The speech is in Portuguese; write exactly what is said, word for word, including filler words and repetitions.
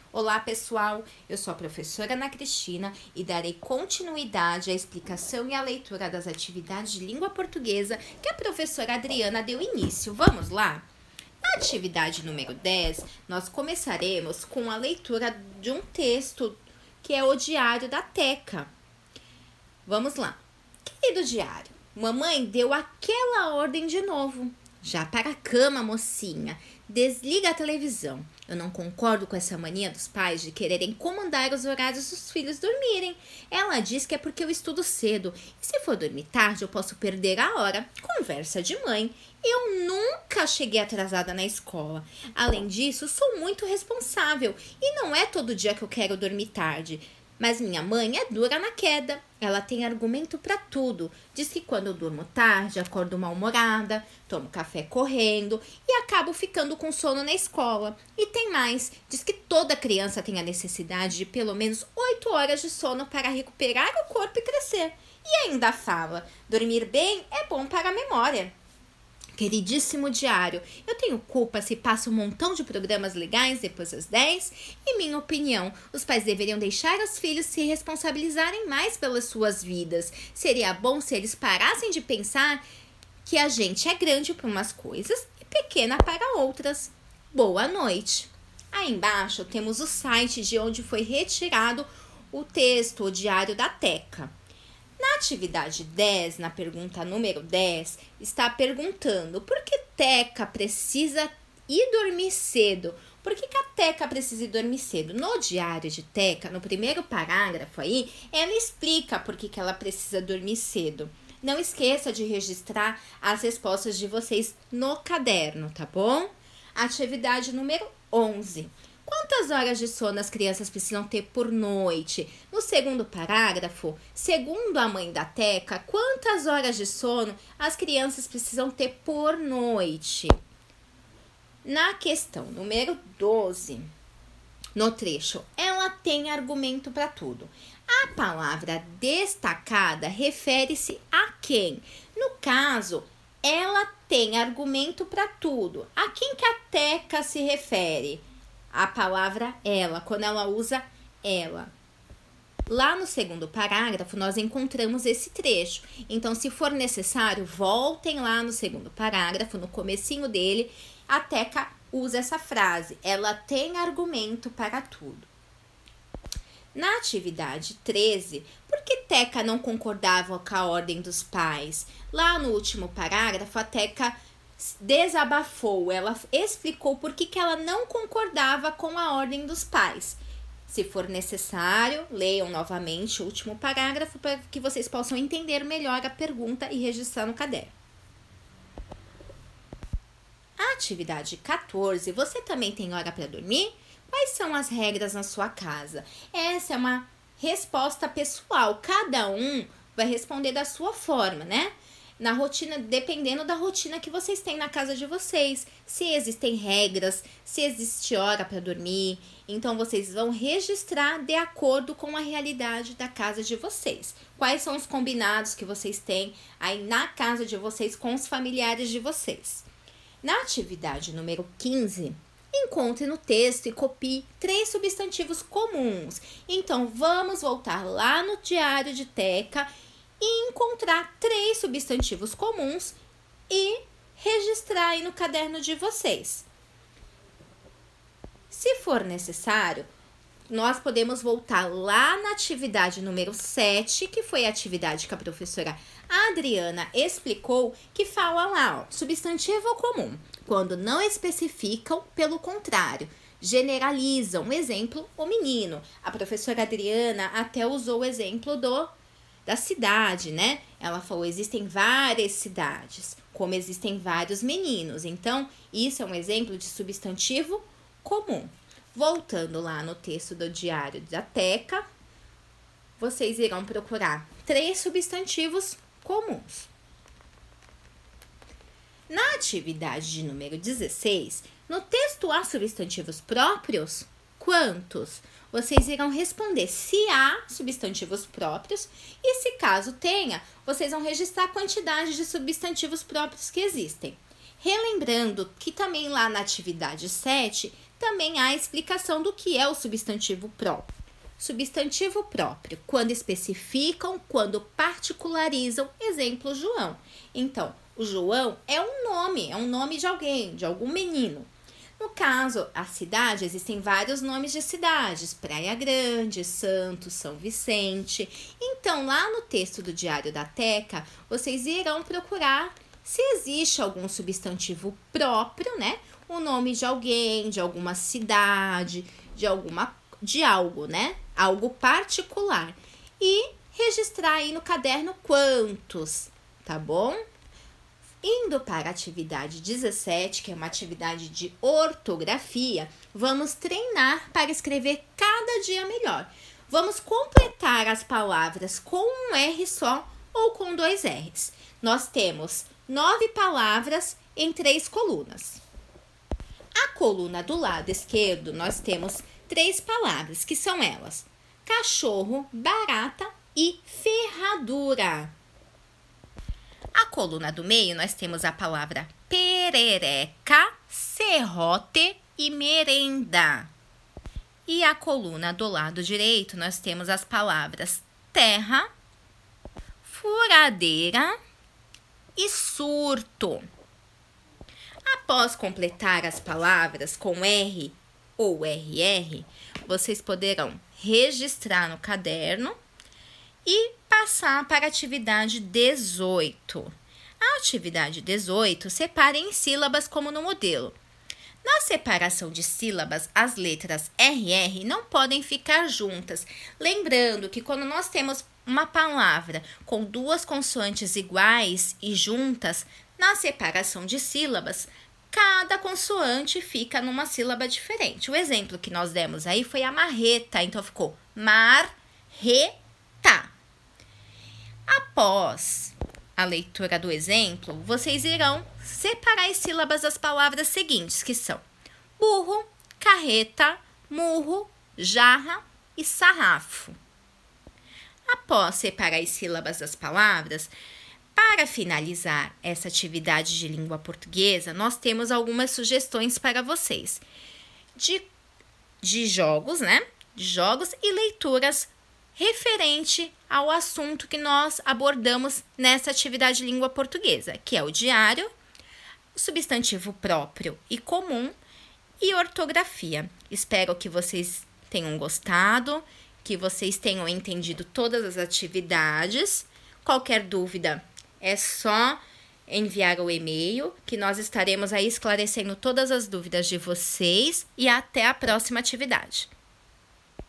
Olá pessoal, eu sou a professora Ana Cristina e darei continuidade à explicação e à leitura das atividades de língua portuguesa que a professora Adriana deu início. Vamos lá? Na atividade número dez, nós começaremos com a leitura de um texto que é o Diário da Teca. Vamos lá. Querido diário, mamãe deu aquela ordem de novo. Já para a cama, mocinha. Desliga a televisão. Eu não concordo com essa mania dos pais de quererem comandar os horários dos filhos dormirem. Ela diz que é porque eu estudo cedo. E se for dormir tarde, eu posso perder a hora. Conversa de mãe. Eu nunca cheguei atrasada na escola. Além disso, sou muito responsável. E não é todo dia que eu quero dormir tarde. Mas minha mãe é dura na queda. Ela tem argumento para tudo. Diz que quando eu durmo tarde, acordo mal-humorada, tomo café correndo e acabo ficando com sono na escola. E tem mais. Diz que toda criança tem a necessidade de pelo menos oito horas de sono para recuperar o corpo e crescer. E ainda fala, dormir bem é bom para a memória. Queridíssimo diário, eu tenho culpa se passa um montão de programas legais depois das dez? Em minha opinião, os pais deveriam deixar os filhos se responsabilizarem mais pelas suas vidas. Seria bom se eles parassem de pensar que a gente é grande para umas coisas e pequena para outras. Boa noite. Aí embaixo temos o site de onde foi retirado o texto, o Diário da Teca. Na atividade dez, na pergunta número dez, está perguntando por que Teca precisa ir dormir cedo? Por que, que a Teca precisa ir dormir cedo? No diário de Teca, no primeiro parágrafo aí, ela explica por que, que ela precisa dormir cedo. Não esqueça de registrar as respostas de vocês no caderno, tá bom? Atividade número onze. Quantas horas de sono as crianças precisam ter por noite? No segundo parágrafo, segundo a mãe da Teca, quantas horas de sono as crianças precisam ter por noite? Na questão número doze, no trecho, ela tem argumento para tudo. A palavra destacada refere-se a quem? No caso, ela tem argumento para tudo. A quem que a Teca se refere? A palavra ela, quando ela usa ela. Lá no segundo parágrafo, nós encontramos esse trecho. Então, se for necessário, voltem lá no segundo parágrafo, no comecinho dele, a Teca usa essa frase. Ela tem argumento para tudo. Na atividade treze, por que Teca não concordava com a ordem dos pais? Lá no último parágrafo, a Teca desabafou, ela explicou por que, que ela não concordava com a ordem dos pais. Se for necessário, leiam novamente o último parágrafo para que vocês possam entender melhor a pergunta e registrar no caderno. A atividade quatorze, você também tem hora para dormir? Quais são as regras na sua casa? Essa é uma resposta pessoal, cada um vai responder da sua forma, né? Na rotina, dependendo da rotina que vocês têm na casa de vocês. Se existem regras, se existe hora para dormir, então vocês vão registrar de acordo com a realidade da casa de vocês. Quais são os combinados que vocês têm aí na casa de vocês com os familiares de vocês. Na atividade número quinze, encontre no texto e copie três substantivos comuns. Então, vamos voltar lá no diário de Teca e encontrar três substantivos comuns e registrar aí no caderno de vocês. Se for necessário, nós podemos voltar lá na atividade número sete, que foi a atividade que a professora Adriana explicou, que fala lá, ó, substantivo comum, quando não especificam, pelo contrário, generalizam. Exemplo, o menino. A professora Adriana até usou o exemplo do da cidade, né? Ela falou, existem várias cidades, como existem vários meninos. Então, isso é um exemplo de substantivo comum. Voltando lá no texto do Diário da Teca, vocês irão procurar três substantivos comuns. Na atividade de número dezesseis, no texto há substantivos próprios? Quantos? Vocês irão responder se há substantivos próprios e, se caso tenha, vocês vão registrar a quantidade de substantivos próprios que existem. Relembrando que também lá na atividade sete também há a explicação do que é o substantivo próprio. Substantivo próprio, quando especificam, quando particularizam, exemplo, João. Então, o João é um nome, é um nome de alguém, de algum menino. No caso, a cidade, existem vários nomes de cidades, Praia Grande, Santos, São Vicente. Então, lá no texto do Diário da Teca, vocês irão procurar se existe algum substantivo próprio, né? O nome de alguém, de alguma cidade, de alguma de algo, né? Algo particular. E registrar aí no caderno quantos, tá bom? Indo para a atividade dezessete, que é uma atividade de ortografia, vamos treinar para escrever cada dia melhor. Vamos completar as palavras com um R só ou com dois R's. Nós temos nove palavras em três colunas. A coluna do lado esquerdo, nós temos três palavras, que são elas: cachorro, barata e ferradura. A coluna do meio, nós temos a palavra perereca, serrote e merenda. E a coluna do lado direito, nós temos as palavras terra, furadeira e surto. Após completar as palavras com R ou R R, vocês poderão registrar no caderno e passar para a atividade dezoito. A atividade dezoito separa em sílabas como no modelo. Na separação de sílabas, as letras R R não podem ficar juntas. Lembrando que quando nós temos uma palavra com duas consoantes iguais e juntas, na separação de sílabas, cada consoante fica numa sílaba diferente. O exemplo que nós demos aí foi a marreta, então ficou mar-re-ta. Após a leitura do exemplo, vocês irão separar as sílabas das palavras seguintes, que são burro, carreta, murro, jarra e sarrafo. Após separar as sílabas das palavras, para finalizar essa atividade de língua portuguesa, nós temos algumas sugestões para vocês de, de jogos, né? De jogos e leituras referente ao assunto que nós abordamos nessa atividade de língua portuguesa, que é o diário, o substantivo próprio e comum e ortografia. Espero que vocês tenham gostado, que vocês tenham entendido todas as atividades. Qualquer dúvida, é só enviar o e-mail, que nós estaremos aí esclarecendo todas as dúvidas de vocês, e até a próxima atividade.